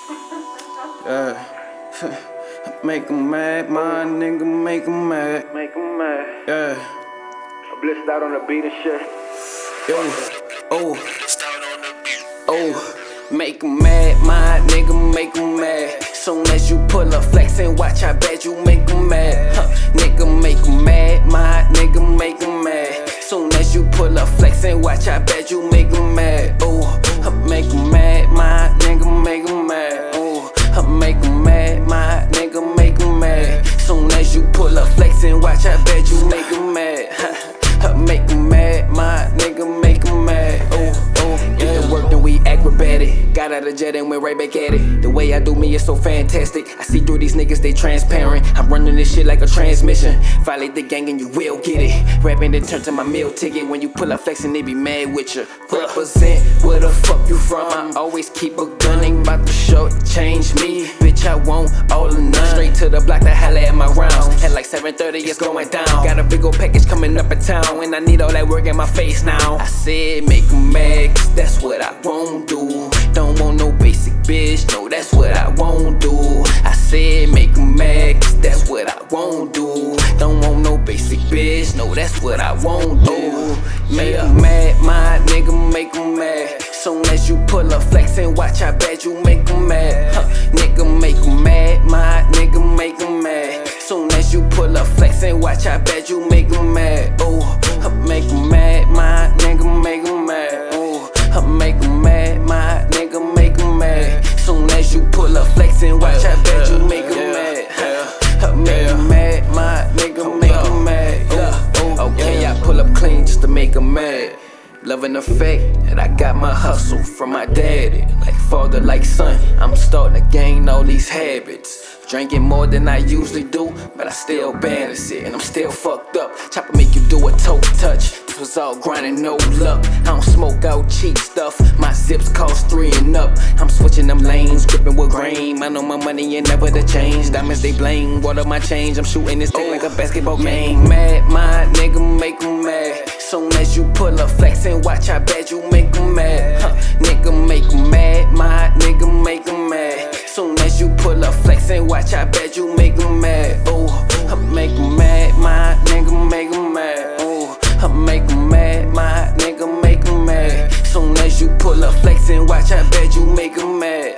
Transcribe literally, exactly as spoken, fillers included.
Yeah. Make 'em mad, my nigga, make 'em mad. Make 'em mad. Yeah. Blissed out on the beat and shit. Yo. Oh. Oh. Make 'em mad, my nigga, make 'em mad. Soon as you pull up flex and watch, I bet you make 'em mad. Huh. Nigga, make 'em mad, my nigga, make 'em mad. Soon as you pull up flex and watch, I bet you make 'em mad. Oh. Make 'em mad, my nigga, make 'em mad. Oh. Make 'em mad, my nigga, make 'em mad. Soon as you pull up flex and watch, I bet you make 'em mad. Make 'em mad, my nigga, make 'em mad. Oh, oh, yeah. It worked and we acrobatic. Got out of jet and went right back at it. The way I do me is so fantastic. I see through these niggas, they transparent. I'm running this shit like a transmission. Violate the gang and you will get it. Rapping then turn to my meal ticket. When you pull up flexing, they be mad with you. Represent where the fuck you from. I always keep a gun, ain't bout to show change me. Bitch, I want all or none. Straight to the block to holla at my rounds. At like seven thirty, it's going down. Got a big old package coming up in town, and I need all that work in my face now. I said make 'em mad, cause that's what I won't do. Don't want no basic bitch, no, that's what I won't do. I said make 'em mad, cause that's what I won't do. Don't want no basic bitch, no, that's what I won't do. Make 'em mad, my nigga, make 'em mad. Soon as you pull up flex and watch, I bet you make 'em mad. Huh. Nigga, make 'em mad, my nigga, make 'em mad. Soon as you pull up flex and watch, I bet you make 'em mad. Oh, make 'em mad, my nigga, make 'em mad. Oh, make 'em mad, my nigga, make 'em mad. Soon as you pull up flex and watch, I bet you make 'em mad. Make 'em mad, my nigga, make 'em mad. Oh, okay, I pull up clean just to make 'em mad. Loving the fact that I got my hustle from my daddy. Like father, like son, I'm starting to gain all these habits. Drinking more than I usually do, but I still balance it, and I'm still fucked up. Chopper make you do a toe touch. This was all grinding, no luck. I don't smoke out cheap stuff. My zips cost three and up. I'm switching them lanes, gripping with grain. I know my money ain't never the change. Diamonds they blame, water my change. I'm shooting this thing like a basketball game. Mad, my nigga, make 'em mad. Soon as you pull up flex and watch, I bet you make 'em mad. Huh. Nigga, make 'em mad, my nigga, make 'em mad. Soon as you pull up flex and watch, I bet you make 'em mad. Oh, make 'em mad, my nigga, make 'em mad. Oh, make 'em mad, my nigga, make 'em mad. Soon as you pull up flex and watch, I bet you make 'em mad.